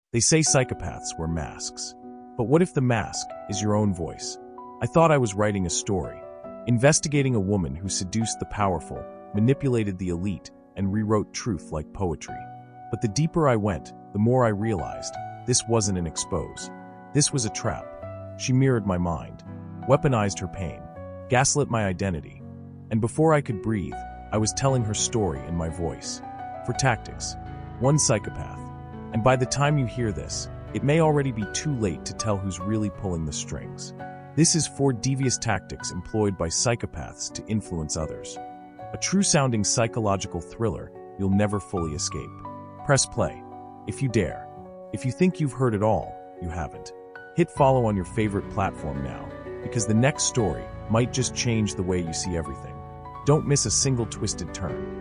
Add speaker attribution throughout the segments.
Speaker 1: They say psychopaths wear masks. But what if the mask is your own voice? I thought I was writing a story, investigating a woman who seduced the powerful, manipulated the elite, and rewrote truth like poetry. But the deeper I went, the more I realized this wasn't an expose. This was a trap. She mirrored my mind, weaponized her pain, gaslit my identity. And before I could breathe, I was telling her story in my voice. For tactics, one psychopath. And by the time you hear this, it may already be too late to tell who's really pulling the strings. This is 4 devious tactics employed by psychopaths to influence others. A true-sounding psychological thriller you'll never fully escape. Press play, if you dare. If you think you've heard it all, you haven't. Hit follow on your favorite platform now, because the next story might just change the way you see everything. Don't miss a single twisted turn.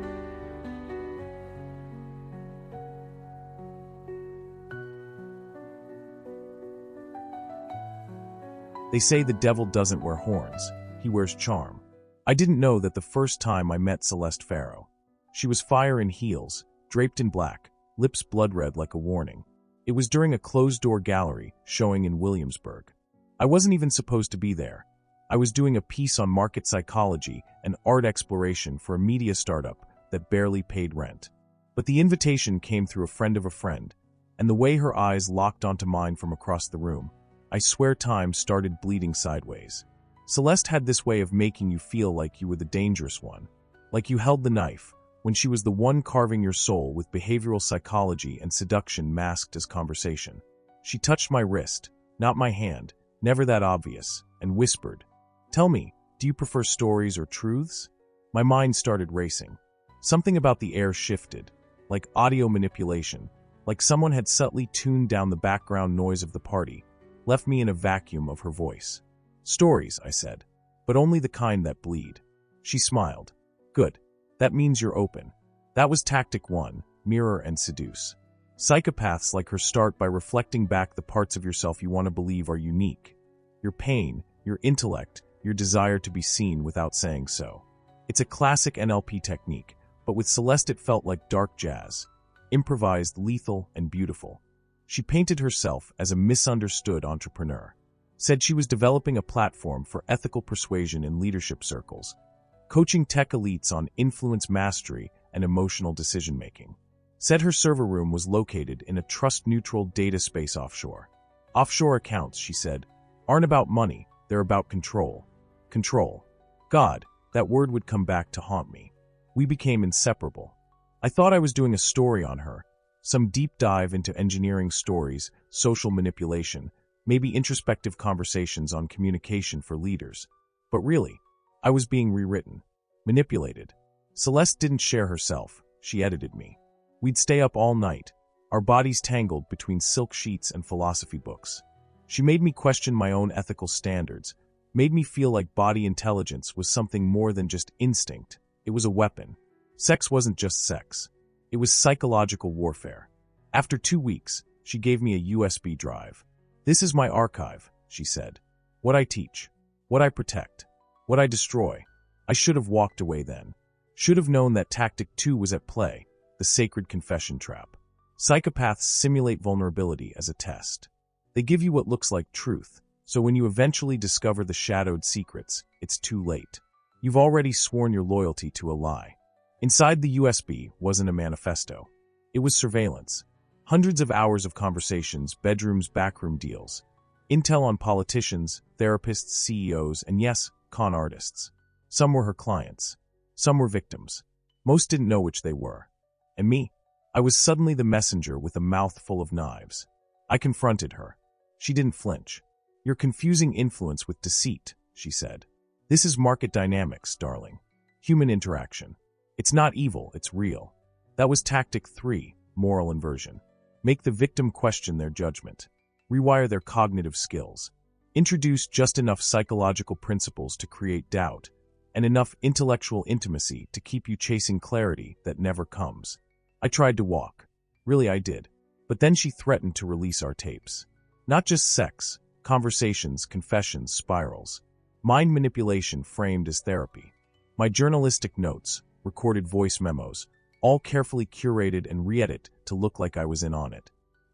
Speaker 1: They say the devil doesn't wear horns, he wears charm. I didn't know that the first time I met Celeste Farrow. She was fire in heels, draped in black, lips blood red like a warning. It was during a closed-door gallery showing in Williamsburg. I wasn't even supposed to be there. I was doing a piece on market psychology and art exploration for a media startup that barely paid rent. But the invitation came through a friend of a friend, and the way her eyes locked onto mine from across the room, I swear time started bleeding sideways. Celeste had this way of making you feel like you were the dangerous one, like you held the knife, when she was the one carving your soul with behavioral psychology and seduction masked as conversation. She touched my wrist, not my hand, never that obvious, and whispered, "Tell me, do you prefer stories or truths?" My mind started racing. Something about the air shifted, like audio manipulation, like someone had subtly tuned down the background noise of the party, left me in a vacuum of her voice. "Stories," I said, "but only the kind that bleed." She smiled. "Good. That means you're open." That was tactic 1, mirror and seduce. Psychopaths like her start by reflecting back the parts of yourself you want to believe are unique. Your pain, your intellect, your desire to be seen without saying so. It's a classic NLP technique, but with Celeste it felt like dark jazz, improvised, lethal, and beautiful. She painted herself as a misunderstood entrepreneur, said she was developing a platform for ethical persuasion in leadership circles, coaching tech elites on influence mastery and emotional decision-making. Said her server room was located in a trust-neutral data space offshore. Offshore accounts, she said, aren't about money, they're about control. Control. God, that word would come back to haunt me. We became inseparable. I thought I was doing a story on her, some deep dive into engineering stories, social manipulation, maybe introspective conversations on communication for leaders. But really, I was being rewritten, manipulated. Celeste didn't share herself, she edited me. We'd stay up all night, our bodies tangled between silk sheets and philosophy books. She made me question my own ethical standards, made me feel like body intelligence was something more than just instinct. It was a weapon. Sex wasn't just sex. It was psychological warfare. After 2 weeks, she gave me a USB drive. "This is my archive," she said. "What I teach, what I protect, what I destroy." I should have walked away then. Should have known that tactic 2 was at play, the sacred confession trap. Psychopaths simulate vulnerability as a test. They give you what looks like truth, so when you eventually discover the shadowed secrets, it's too late. You've already sworn your loyalty to a lie. Inside the USB wasn't a manifesto. It was surveillance. Hundreds of hours of conversations, bedrooms, backroom deals. Intel on politicians, therapists, CEOs, and yes, con artists. Some were her clients. Some were victims. Most didn't know which they were. And me? I was suddenly the messenger with a mouth full of knives. I confronted her. She didn't flinch. "You're confusing influence with deceit," she said. "This is market dynamics, darling. Human interaction. It's not evil, it's real." That was tactic 3, moral inversion. Make the victim question their judgment. Rewire their cognitive skills. Introduce just enough psychological principles to create doubt, and enough intellectual intimacy to keep you chasing clarity that never comes. I tried to walk. Really, I did. But then she threatened to release our tapes. Not just sex, conversations, confessions, spirals. Mind manipulation framed as therapy. My journalistic notes, recorded voice memos, all carefully curated and re-edited to look like I was in on it.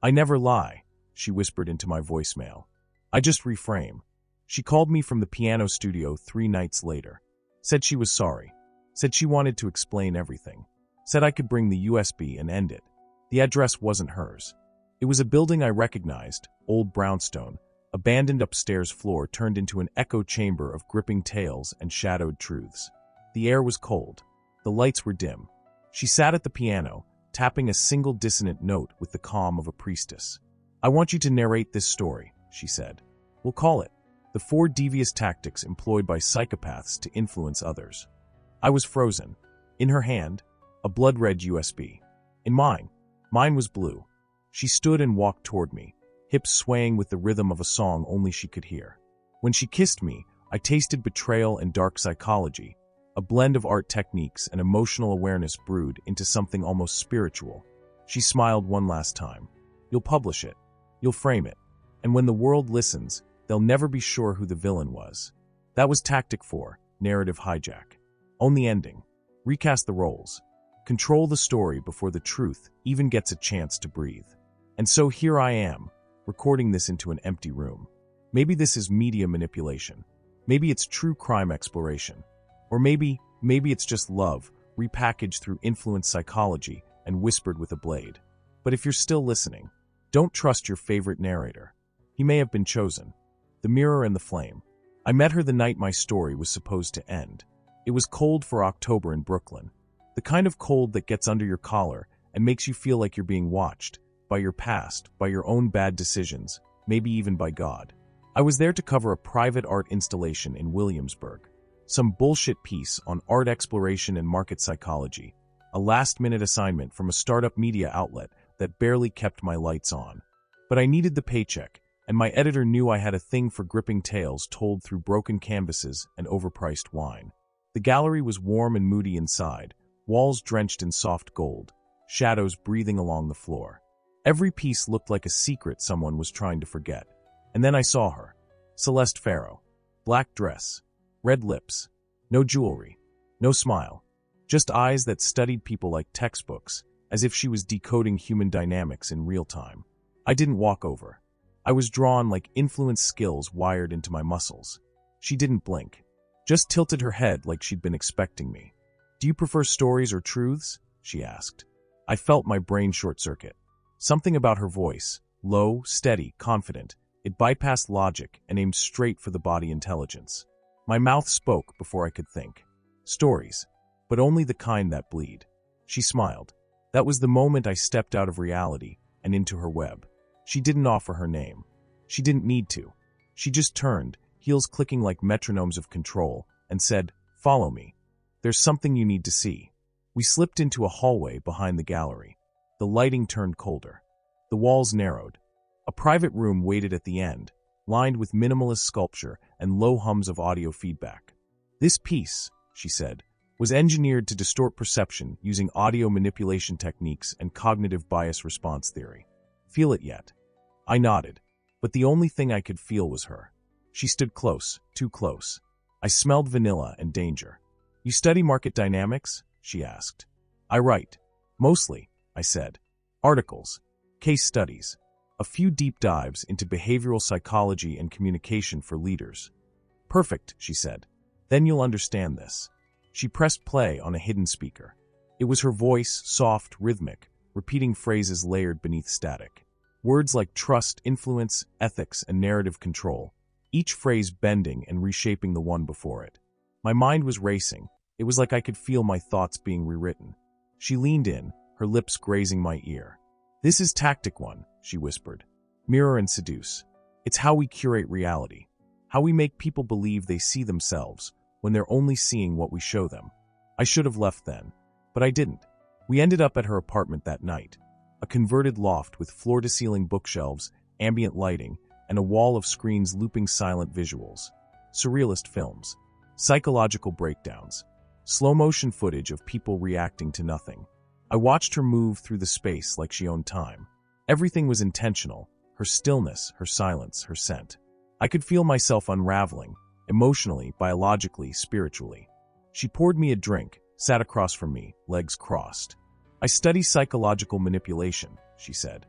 Speaker 1: I never lie, she whispered into my voicemail. I just reframe. She called me from the piano studio 3 nights later. Said she was sorry. Said she wanted to explain everything. Said I could bring the USB and end it. The address wasn't hers. It was a building I recognized, old brownstone, abandoned upstairs floor turned into an echo chamber of gripping tales and shadowed truths. The air was cold. The lights were dim. She sat at the piano, tapping a single dissonant note with the calm of a priestess. I want you to narrate this story, she said. We'll call it The 4 Devious Tactics Employed by Psychopaths to Influence Others. I was frozen. In her hand, a blood-red USB. In mine was blue. She stood and walked toward me, hips swaying with the rhythm of a song only she could hear. When she kissed me, I tasted betrayal and dark psychology, a blend of art techniques and emotional awareness brewed into something almost spiritual. She smiled one last time. You'll publish it. You'll frame it. And when the world listens, they'll never be sure who the villain was. That was Tactic 4, narrative hijack. Own the ending. Recast the roles. Control the story before the truth even gets a chance to breathe. And so here I am, recording this into an empty room. Maybe this is media manipulation. Maybe it's true crime exploration. Or maybe it's just love, repackaged through influence psychology and whispered with a blade. But if you're still listening, don't trust your favorite narrator. He may have been chosen. The Mirror and the Flame. I met her the night my story was supposed to end. It was cold for October in Brooklyn. The kind of cold that gets under your collar and makes you feel like you're being watched, by your past, by your own bad decisions, maybe even by God. I was there to cover a private art installation in Williamsburg. Some bullshit piece on art exploration and market psychology. A last-minute assignment from a startup media outlet that barely kept my lights on. But I needed the paycheck, and my editor knew I had a thing for gripping tales told through broken canvases and overpriced wine. The gallery was warm and moody inside, walls drenched in soft gold, shadows breathing along the floor. Every piece looked like a secret someone was trying to forget. And then I saw her. Celeste Farrow. Black dress. Red lips. No jewelry. No smile. Just eyes that studied people like textbooks, as if she was decoding human dynamics in real time. I didn't walk over. I was drawn like influence skills wired into my muscles. She didn't blink. Just tilted her head like she'd been expecting me. Do you prefer stories or truths? She asked. I felt my brain short-circuit. Something about her voice, low, steady, confident, it bypassed logic and aimed straight for the body intelligence. My mouth spoke before I could think. Stories, but only the kind that bleed. She smiled. That was the moment I stepped out of reality and into her web. She didn't offer her name. She didn't need to. She just turned, heels clicking like metronomes of control, and said, "Follow me. There's something you need to see." We slipped into a hallway behind the gallery. The lighting turned colder. The walls narrowed. A private room waited at the end, lined with minimalist sculpture and low hums of audio feedback. This piece, she said, was engineered to distort perception using audio manipulation techniques and cognitive bias response theory. Feel it yet? I nodded, but the only thing I could feel was her. She stood close, too close. I smelled vanilla and danger. You study market dynamics? She asked. I write. Mostly, I said. Articles, case studies, a few deep dives into behavioral psychology and communication for leaders. Perfect, she said. Then you'll understand this. She pressed play on a hidden speaker. It was her voice, soft, rhythmic, repeating phrases layered beneath static. Words like trust, influence, ethics, and narrative control, each phrase bending and reshaping the one before it. My mind was racing. It was like I could feel my thoughts being rewritten. She leaned in, her lips grazing my ear. This is Tactic 1, she whispered. Mirror and seduce. It's how we curate reality. How we make people believe they see themselves when they're only seeing what we show them. I should have left then, but I didn't. We ended up at her apartment that night. A converted loft with floor-to-ceiling bookshelves, ambient lighting, and a wall of screens looping silent visuals. Surrealist films. Psychological breakdowns. Slow-motion footage of people reacting to nothing. I watched her move through the space like she owned time. Everything was intentional. Her stillness, her silence, her scent. I could feel myself unraveling, emotionally, biologically, spiritually. She poured me a drink, sat across from me, legs crossed. I study psychological manipulation, she said.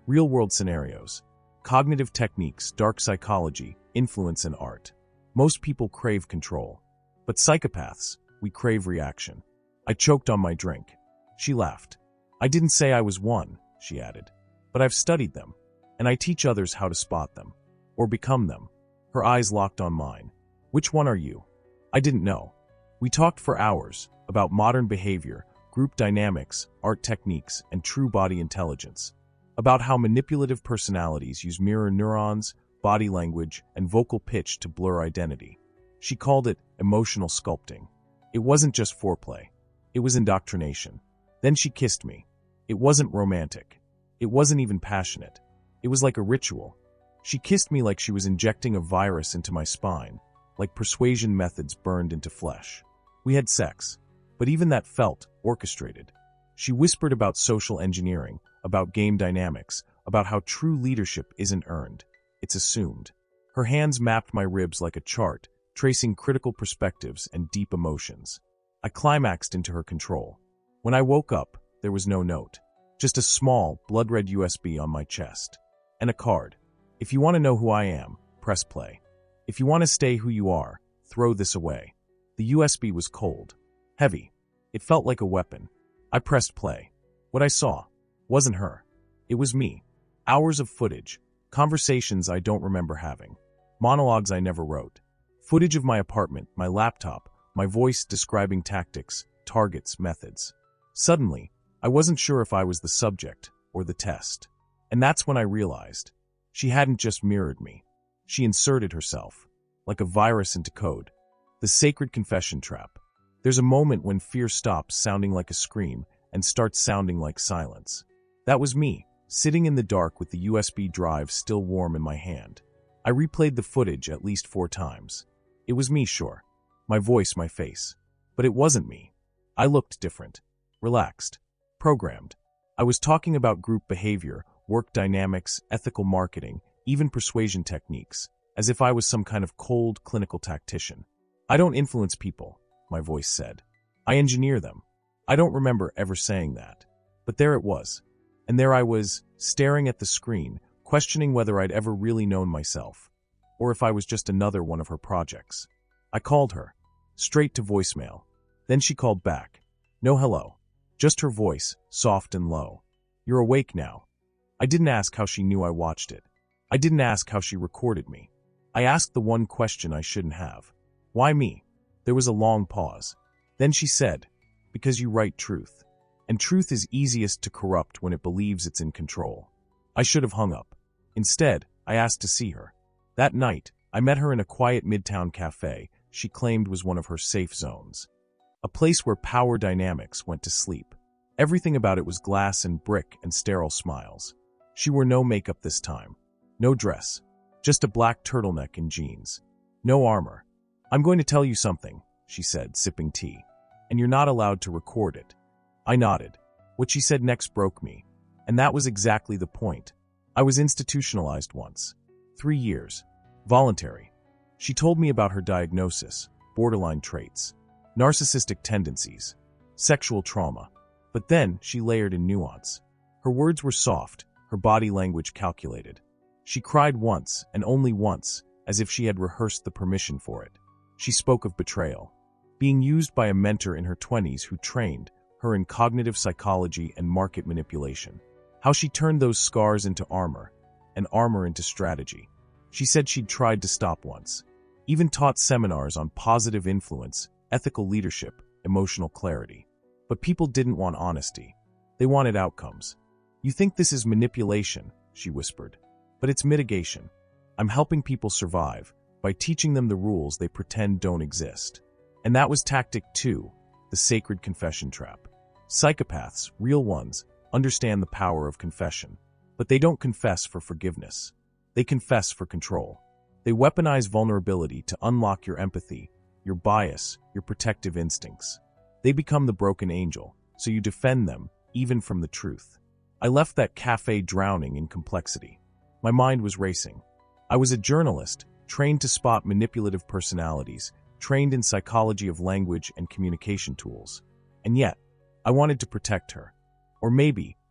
Speaker 1: Real-world scenarios. Cognitive techniques, dark psychology, influence and art. Most people crave control. But psychopaths, we crave reaction. I choked on my drink. She laughed. I didn't say I was one, she added. But I've studied them. And I teach others how to spot them. Or become them. Her eyes locked on mine. Which one are you? I didn't know. We talked for hours about modern behavior, group dynamics, art techniques, and true body intelligence. About how manipulative personalities use mirror neurons, body language, and vocal pitch to blur identity. She called it emotional sculpting. It wasn't just foreplay. It was indoctrination. Then she kissed me. It wasn't romantic. It wasn't even passionate. It was like a ritual. She kissed me like she was injecting a virus into my spine, like persuasion methods burned into flesh. We had sex, but even that felt orchestrated. She whispered about social engineering, about game dynamics, about how true leadership isn't earned. It's assumed. Her hands mapped my ribs like a chart, tracing critical perspectives and deep emotions. I climaxed into her control. When I woke up, there was no note. Just a small, blood-red USB on my chest. And a card. If you want to know who I am, press play. If you want to stay who you are, throw this away. The USB was cold. Heavy. It felt like a weapon. I pressed play. What I saw wasn't her. It was me. Hours of footage. Conversations I don't remember having. Monologues I never wrote. Footage of my apartment, my laptop, my voice describing tactics, targets, methods. Suddenly, I wasn't sure if I was the subject or the test. And that's when I realized. She hadn't just mirrored me. She inserted herself, like a virus into code. The sacred confession trap. There's a moment when fear stops sounding like a scream and starts sounding like silence. That was me, sitting in the dark with the USB drive still warm in my hand. I replayed the footage at least 4 times. It was me, sure. My voice, my face. But it wasn't me. I looked different. Relaxed. Programmed. I was talking about group behavior, work dynamics, ethical marketing, even persuasion techniques, as if I was some kind of cold, clinical tactician. I don't influence people, my voice said. I engineer them. I don't remember ever saying that. But there it was. And there I was, staring at the screen, questioning whether I'd ever really known myself, or if I was just another one of her projects. I called her, straight to voicemail. Then she called back. No hello. Just her voice, soft and low. You're awake now. I didn't ask how she knew I watched it. I didn't ask how she recorded me. I asked the one question I shouldn't have. Why me? There was a long pause. Then she said, because you write truth. And truth is easiest to corrupt when it believes it's in control. I should have hung up. Instead, I asked to see her. That night, I met her in a quiet midtown cafe she claimed was one of her safe zones. A place where power dynamics went to sleep. Everything about it was glass and brick and sterile smiles. She wore no makeup this time. No dress. Just a black turtleneck and jeans. No armor. I'm going to tell you something, she said, sipping tea. And you're not allowed to record it. I nodded. What she said next broke me. And that was exactly the point. I was institutionalized once. 3 years. Voluntary. She told me about her diagnosis, borderline traits, narcissistic tendencies, sexual trauma. But then she layered in nuance. Her words were soft, her body language calculated. She cried once, and only once, as if she had rehearsed the permission for it. She spoke of betrayal. Being used by a mentor in her 20s who trained her in cognitive psychology and market manipulation. How she turned those scars into armor, and armor into strategy. She said she'd tried to stop once. Even taught seminars on positive influence, ethical leadership, emotional clarity. But people didn't want honesty. They wanted outcomes. You think this is manipulation, she whispered. But it's mitigation. I'm helping people survive by teaching them the rules they pretend don't exist. And that was tactic 2, the sacred confession trap. Psychopaths, real ones, understand the power of confession. But they don't confess for forgiveness. They confess for control. They weaponize vulnerability to unlock your empathy, your bias, your protective instincts. They become the broken angel, so you defend them, even from the truth. I left that cafe drowning in complexity. My mind was racing. I was a journalist, trained to spot manipulative personalities, trained in psychology of language and communication tools. And yet, I wanted to protect her. Or maybe,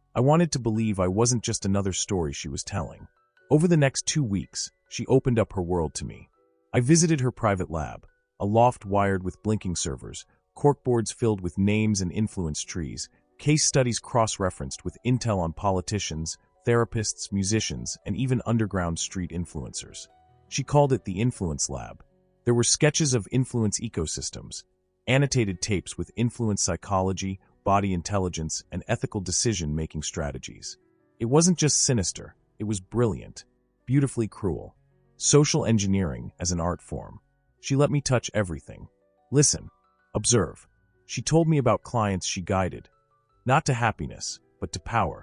Speaker 1: I wanted to believe I wasn't just another story she was telling. Over the next 2 weeks, she opened up her world to me. I visited her private lab, a loft wired with blinking servers, corkboards filled with names and influence trees, case studies cross-referenced with intel on politicians, therapists, musicians, and even underground street influencers. She called it the Influence Lab. There were sketches of influence ecosystems, annotated tapes with influence psychology, body intelligence, and ethical decision-making strategies. It wasn't just sinister, it was brilliant, beautifully cruel. Social engineering as an art form. She let me touch everything. Listen, observe. She told me about clients she guided, not to happiness, but to power.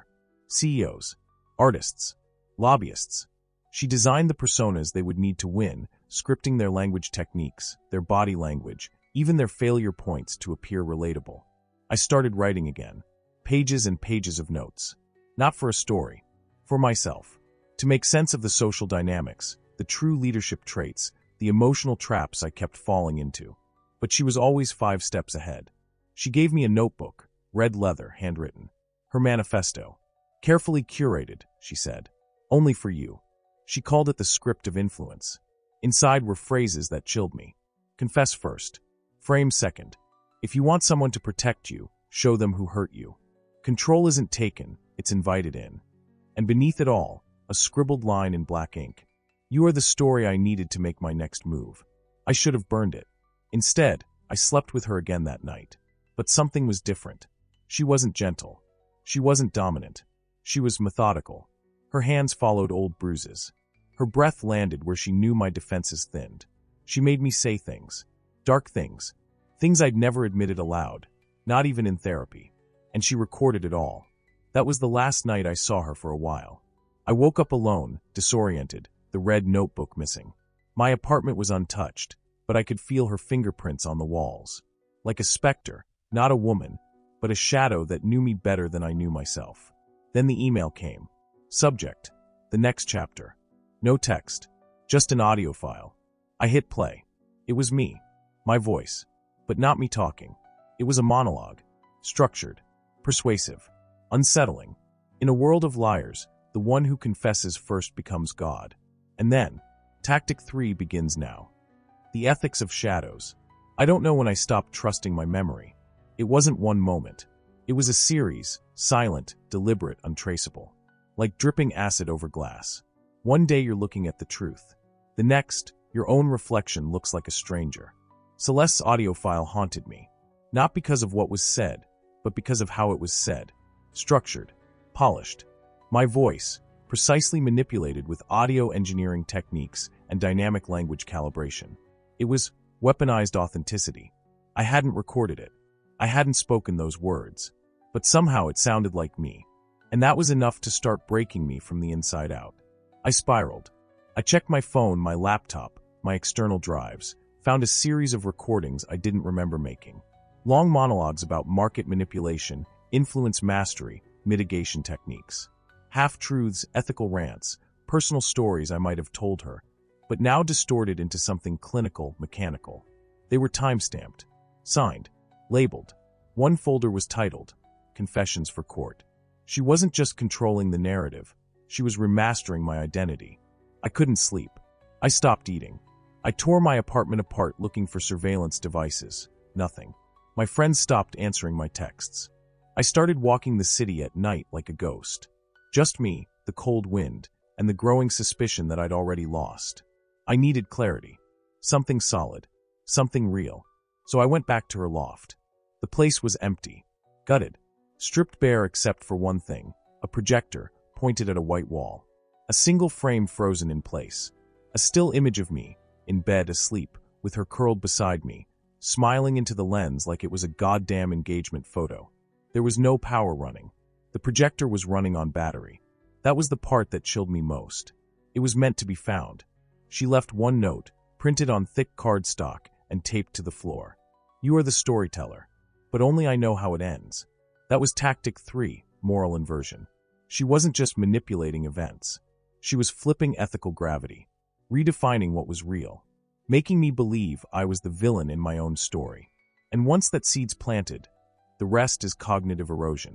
Speaker 1: CEOs, artists, lobbyists. She designed the personas they would need to win, scripting their language techniques, their body language, even their failure points to appear relatable. I started writing again, pages and pages of notes. Not for a story, for myself. To make sense of the social dynamics, the true leadership traits, the emotional traps I kept falling into. But she was always 5 steps ahead. She gave me a notebook, red leather, handwritten. Her manifesto. Carefully curated, she said. Only for you. She called it the script of influence. Inside were phrases that chilled me. Confess first. Frame second. If you want someone to protect you, show them who hurt you. Control isn't taken, it's invited in. And beneath it all, a scribbled line in black ink. You are the story I needed to make my next move. I should have burned it. Instead, I slept with her again that night. But something was different. She wasn't gentle. She wasn't dominant. She was methodical. Her hands followed old bruises. Her breath landed where she knew my defenses thinned. She made me say things. Dark things. Things I'd never admitted aloud. Not even in therapy. And she recorded it all. That was the last night I saw her for a while. I woke up alone, disoriented, the red notebook missing. My apartment was untouched, but I could feel her fingerprints on the walls. Like a specter, not a woman, but a shadow that knew me better than I knew myself. Then the email came. Subject: the next chapter. No text, just an audio file. I hit play. It was me, my voice, but not me talking. It was a monologue, structured, persuasive, unsettling. In a world of liars, the one who confesses first becomes God. And then, Tactic 3 begins now. The ethics of shadows. I don't know when I stopped trusting my memory. It wasn't one moment. It was a series, silent, deliberate, untraceable. Like dripping acid over glass. One day you're looking at the truth. The next, your own reflection looks like a stranger. Celeste's audio file haunted me. Not because of what was said, but because of how it was said. Structured, polished. My voice, precisely manipulated with audio engineering techniques and dynamic language calibration. It was weaponized authenticity. I hadn't recorded it. I hadn't spoken those words. But somehow it sounded like me. And that was enough to start breaking me from the inside out. I spiraled. I checked my phone, my laptop, my external drives, found a series of recordings I didn't remember making. Long monologues about market manipulation, influence mastery, mitigation techniques. Half-truths, ethical rants, personal stories I might have told her, but now distorted into something clinical, mechanical. They were time-stamped, signed, labeled. One folder was titled, Confessions for Court. She wasn't just controlling the narrative, she was remastering my identity. I couldn't sleep. I stopped eating. I tore my apartment apart looking for surveillance devices. Nothing. My friends stopped answering my texts. I started walking the city at night like a ghost. Just me, the cold wind, and the growing suspicion that I'd already lost. I needed clarity. Something solid. Something real. So I went back to her loft. The place was empty. Gutted. Stripped bare except for one thing. A projector, pointed at a white wall. A single frame frozen in place. A still image of me, in bed asleep, with her curled beside me, smiling into the lens like it was a goddamn engagement photo. There was no power running. The projector was running on battery. That was the part that chilled me most. It was meant to be found. She left one note, printed on thick cardstock and taped to the floor. You are the storyteller, but only I know how it ends. That was Tactic 3, moral inversion. She wasn't just manipulating events. She was flipping ethical gravity, redefining what was real, making me believe I was the villain in my own story. And once that seed's planted, the rest is cognitive erosion.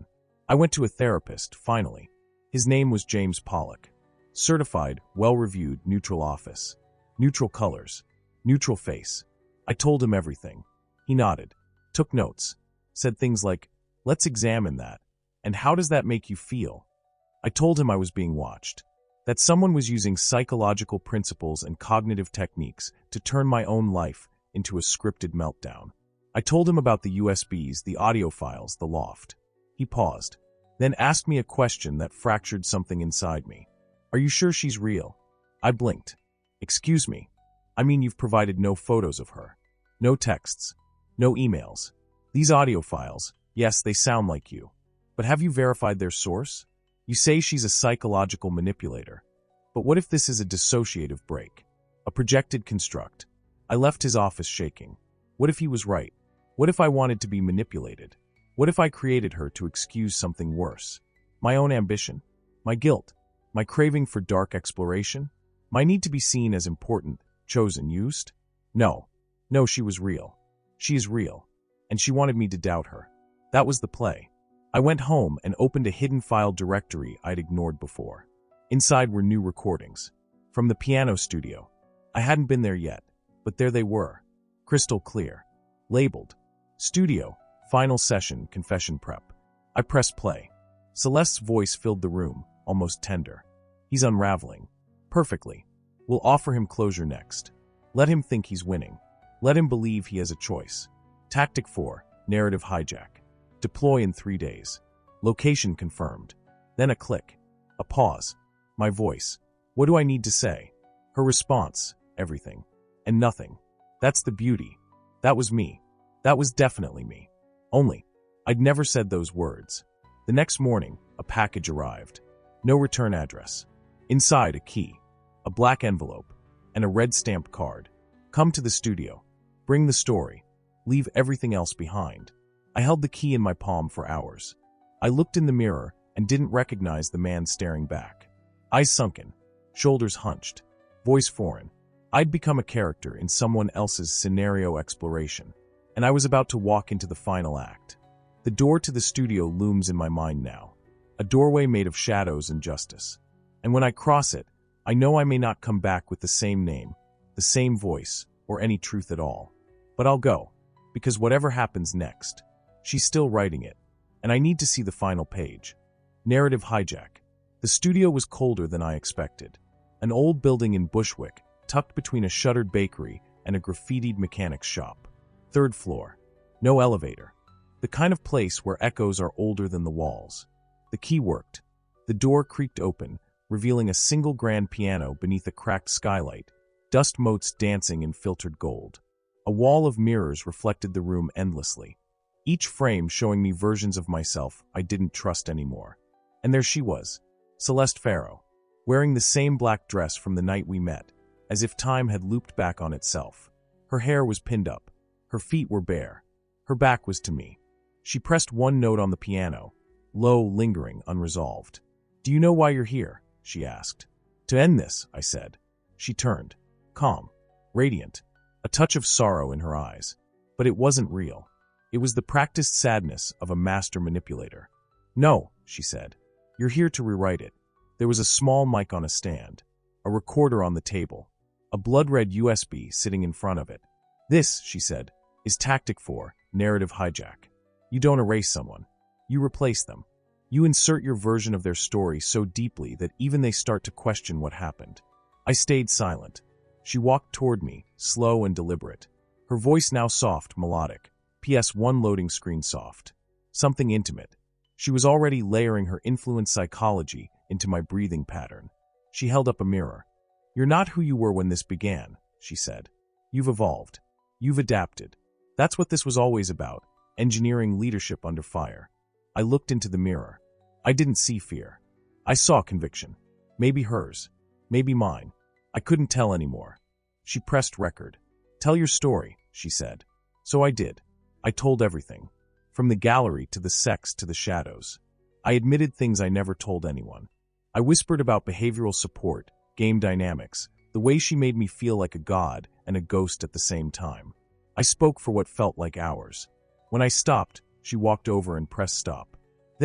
Speaker 1: I went to a therapist, finally. His name was James Pollock. Certified, well-reviewed, neutral office. Neutral colors. Neutral face. I told him everything. He nodded, took notes, said things like, "Let's examine that. And how does that make you feel?" I told him I was being watched. That someone was using psychological principles and cognitive techniques to turn my own life into a scripted meltdown. I told him about the USBs, the audio files, the loft. He paused, then asked me a question that fractured something inside me. "Are you sure she's real?" I blinked. "Excuse me. I mean, you've provided no photos of her. No texts. No emails. These audio files, yes, they sound like you. But have you verified their source? You say she's a psychological manipulator. But what if this is a dissociative break? A projected construct?" I left his office shaking. What if he was right? What if I wanted to be manipulated? What if I created her to excuse something worse? My own ambition? My guilt? My craving for dark exploration? My need to be seen as important, chosen, used? No. No, she was real. She is real. And she wanted me to doubt her. That was the play. I went home and opened a hidden file directory I'd ignored before. Inside were new recordings. From the piano studio. I hadn't been there yet, but there they were. Crystal clear. Labeled. Studio. Final session. Confession prep. I pressed play. Celeste's voice filled the room, almost tender. "He's unraveling. Perfectly. We'll offer him closure next. Let him think he's winning. Let him believe he has a choice. Tactic 4. Narrative hijack. Deploy in 3 days. Location confirmed." Then a click. A pause. My voice. "What do I need to say?" Her response. "Everything. And nothing." That's the beauty. That was me. That was definitely me. Only, I'd never said those words. The next morning, a package arrived. No return address. Inside, a key, a black envelope, and a red stamped card. "Come to the studio. Bring the story. Leave everything else behind." I held the key in my palm for hours. I looked in the mirror and didn't recognize the man staring back. Eyes sunken, shoulders hunched, voice foreign. I'd become a character in someone else's scenario exploration, and I was about to walk into the final act. The door to the studio looms in my mind now, a doorway made of shadows and justice. And when I cross it, I know I may not come back with the same name, the same voice, or any truth at all. But I'll go, because whatever happens next, she's still writing it, and I need to see the final page. Narrative hijack. The studio was colder than I expected. An old building in Bushwick, tucked between a shuttered bakery and a graffitied mechanic's shop. 3rd floor. No elevator. The kind of place where echoes are older than the walls. The key worked. The door creaked open, revealing a single grand piano beneath a cracked skylight, dust motes dancing in filtered gold. A wall of mirrors reflected the room endlessly, each frame showing me versions of myself I didn't trust anymore. And there she was, Celeste Farrow, wearing the same black dress from the night we met, as if time had looped back on itself. Her hair was pinned up. Her feet were bare. Her back was to me. She pressed one note on the piano, low, lingering, unresolved. "Do you know why you're here?" she asked. "To end this," I said. She turned, calm, radiant, a touch of sorrow in her eyes. But it wasn't real. It was the practiced sadness of a master manipulator. "No," she said. "You're here to rewrite it." There was a small mic on a stand, a recorder on the table, a blood-red USB sitting in front of it. "This," she said, "is Tactic 4, Narrative Hijack. You don't erase someone. You replace them. You insert your version of their story so deeply that even they start to question what happened." I stayed silent. She walked toward me, slow and deliberate. Her voice now soft, melodic. PS1 loading screen soft. Something intimate. She was already layering her influence psychology into my breathing pattern. She held up a mirror. "You're not who you were when this began," she said. "You've evolved. You've adapted. That's what this was always about, engineering leadership under fire." I looked into the mirror. I didn't see fear. I saw conviction. Maybe hers. Maybe mine. I couldn't tell anymore. She pressed record. "Tell your story," she said. So I did. I told everything. From the gallery to the sex to the shadows. I admitted things I never told anyone. I whispered about behavioral support, game dynamics, the way she made me feel like a god and a ghost at the same time. I spoke for what felt like hours. When I stopped, she walked over and pressed stop. "There,"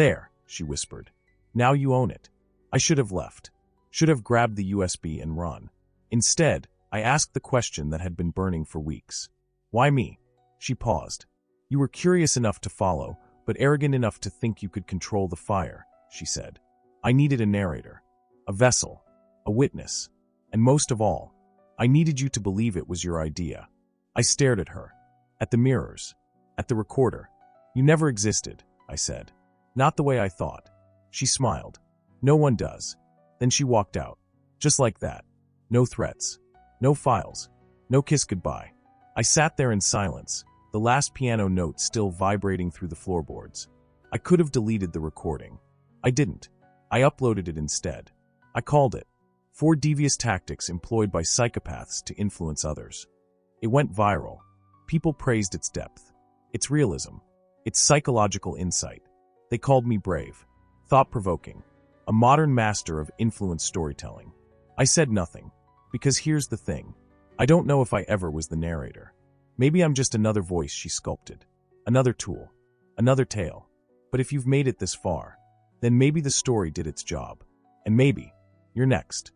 Speaker 1: she whispered. Now you own it. I should have left. Should have grabbed the USB and run. Instead, I asked the question that had been burning for weeks. Why me? She paused. You were curious enough to follow, but arrogant enough to think you could control the fire, she said. I needed a narrator, a vessel, a witness, and most of all, I needed you to believe it was your idea. I stared at her, at the mirrors, at the recorder. You never existed, I said. Not the way I thought. She smiled. No one does. Then she walked out. Just like that. No threats. No files. No kiss goodbye. I sat there in silence, the last piano note still vibrating through the floorboards. I could have deleted the recording. I didn't. I uploaded it instead. I called it 4 Devious Tactics Employed by Psychopaths to Influence Others. It went viral. People praised its depth, its realism, its psychological insight. They called me brave, thought-provoking, a modern master of influence storytelling. I said nothing, because here's the thing. I don't know if I ever was the narrator. Maybe I'm just another voice she sculpted, another tool, another tale. But if you've made it this far, then maybe the story did its job. And maybe you're next.